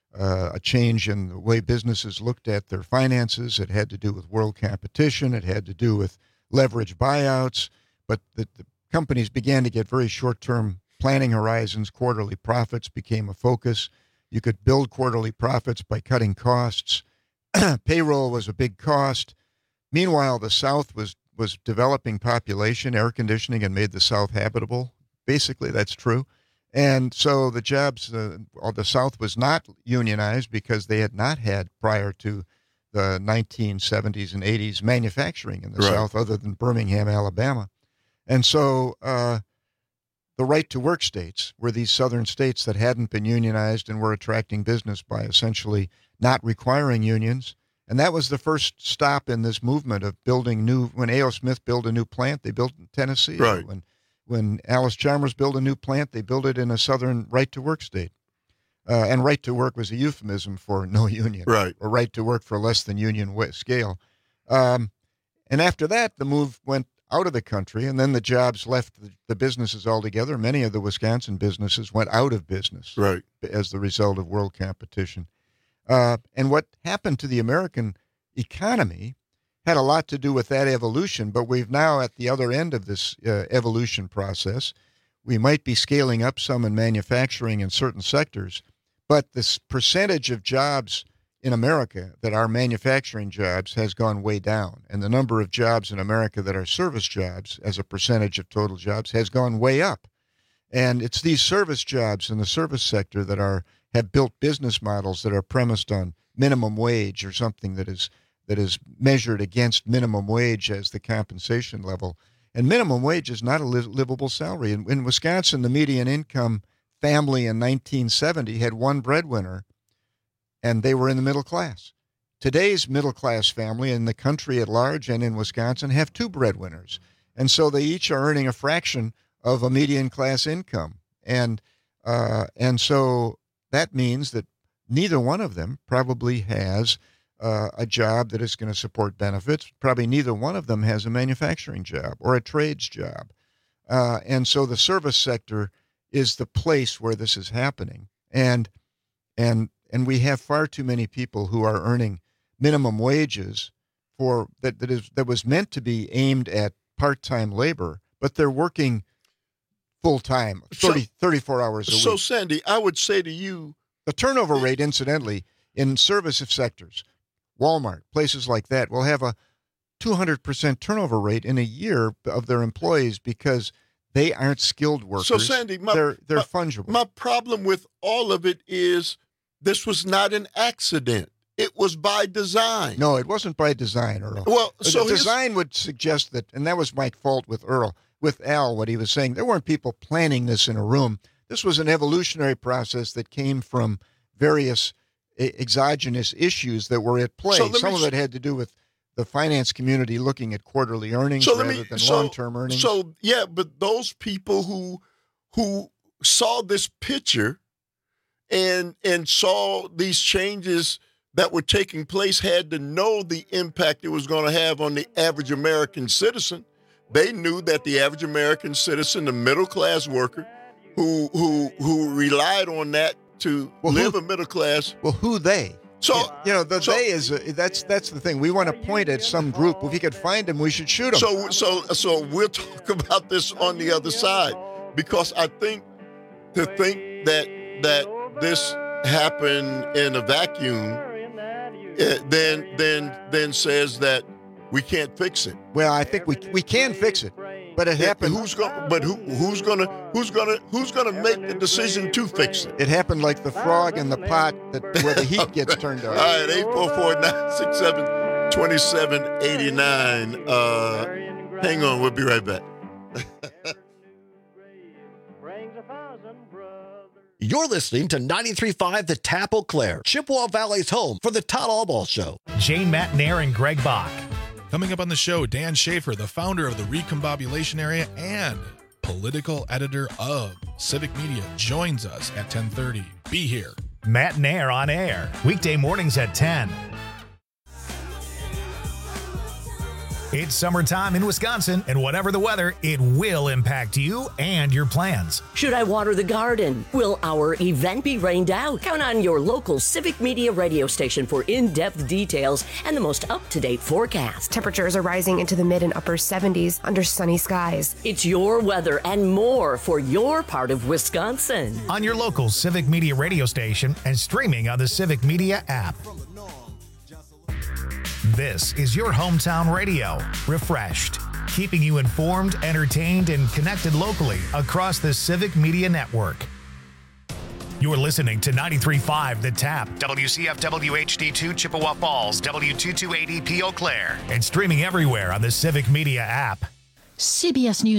[SPEAKER 23] a change in the way businesses looked at their finances. It had to do with world competition. It had to do with leverage buyouts. But the companies began to get very short-term planning horizons. Quarterly profits became a focus. You could build quarterly profits by cutting costs. Payroll was a big cost. Meanwhile, the South was developing population. Air conditioning had made the South habitable. Basically, that's true. And so the jobs, the South was not unionized because they had not had, prior to the 1970s and 80s, manufacturing in the South other than Birmingham, Alabama. And so the right-to-work states were these southern states that hadn't been unionized and were attracting business by essentially not requiring unions. And that was the first stop in this movement of building new. When A.O. Smith built a new plant, they built in Tennessee.
[SPEAKER 21] Right.
[SPEAKER 23] When Alice Chalmers built a new plant, they built it in a southern right-to-work state. And right-to-work was a euphemism for no union.
[SPEAKER 21] Right.
[SPEAKER 23] Or right-to-work for less than union scale. And after that, the move went out of the country, and then the jobs left the businesses altogether. Many of the Wisconsin businesses went out of business as the result of world competition. And what happened to the American economy had a lot to do with that evolution, but we've now at the other end of this evolution process. We might be scaling up some in manufacturing in certain sectors, but this percentage of jobs in America that are manufacturing jobs has gone way down, and the number of jobs in America that are service jobs as a percentage of total jobs has gone way up. And it's these service jobs in the service sector that have built business models that are premised on minimum wage or something that is measured against minimum wage as the compensation level. And minimum wage is not a livable salary. In Wisconsin, the median income family in 1970 had one breadwinner, and they were in the middle class. Today's middle class family in the country at large and in Wisconsin have two breadwinners. And so they each are earning a fraction of a median class income. And so that means that neither one of them probably has a job that is going to support benefits. Probably neither one of them has a manufacturing job or a trades job. And so the service sector is the place where this is happening. And we have far too many people who are earning minimum wages for that was meant to be aimed at part-time labor, but they're working full-time, 34 hours a week.
[SPEAKER 21] So, Sandy, I would say to you,
[SPEAKER 23] the turnover rate, incidentally, in service sectors, Walmart, places like that, will have a 200% turnover rate in a year of their employees because they aren't skilled workers.
[SPEAKER 21] So, Sandy,
[SPEAKER 23] they're fungible.
[SPEAKER 21] My problem with all of it is this was not an accident. It was by design.
[SPEAKER 23] No, it wasn't by design, Earl.
[SPEAKER 21] Well, so
[SPEAKER 23] the design would suggest that, and that was my fault with Al, what he was saying. There weren't people planning this in a room. This was an evolutionary process that came from various exogenous issues that were at play. Some of it had to do with the finance community looking at quarterly earnings rather than long-term earnings.
[SPEAKER 21] So, yeah, but those people who saw this picture and saw these changes that were taking place had to know the impact it was going to have on the average American citizen. They knew that the average American citizen, the middle-class worker, who relied on that to live a middle class.
[SPEAKER 23] Well, who they? So they is that's the thing. We want to point at some group. If we could find them, we should shoot them.
[SPEAKER 21] So we'll talk about this on the other side, because I think to think that this happened in a vacuum, then says that we can't fix it.
[SPEAKER 23] Well, I think we can fix it, but it happened.
[SPEAKER 21] Who's gonna make the decision to fix it?
[SPEAKER 23] It happened like the frog in the pot where the heat gets turned on.
[SPEAKER 21] All right, 844-967-2789. Hang on, we'll be right back.
[SPEAKER 16] You're listening to 93.5 The Tap Eau Claire, Chippewa Valley's home for the Todd Albaugh Show.
[SPEAKER 1] Jane Matanair and Greg Bach.
[SPEAKER 17] Coming up on the show, Dan Schaefer, the founder of the Recombobulation Area and political editor of Civic Media, joins us at 10:30. Be here.
[SPEAKER 1] Matanair on air, weekday mornings at 10. It's summertime in Wisconsin, and whatever the weather, it will impact you and your plans.
[SPEAKER 14] Should I water the garden? Will our event be rained out? Count on your local Civic Media radio station for in-depth details and the most up-to-date forecast.
[SPEAKER 3] Temperatures are rising into the mid and upper 70s under sunny skies.
[SPEAKER 14] It's your weather and more for your part of Wisconsin.
[SPEAKER 1] On your local Civic Media radio station and streaming on the Civic Media app. This is your hometown radio, refreshed, keeping you informed, entertained, and connected locally across the Civic Media Network. You're listening to 93.5 The Tap, WCFW HD2 Chippewa Falls, W228EP Eau Claire, and streaming everywhere on the Civic Media app.
[SPEAKER 4] CBS News.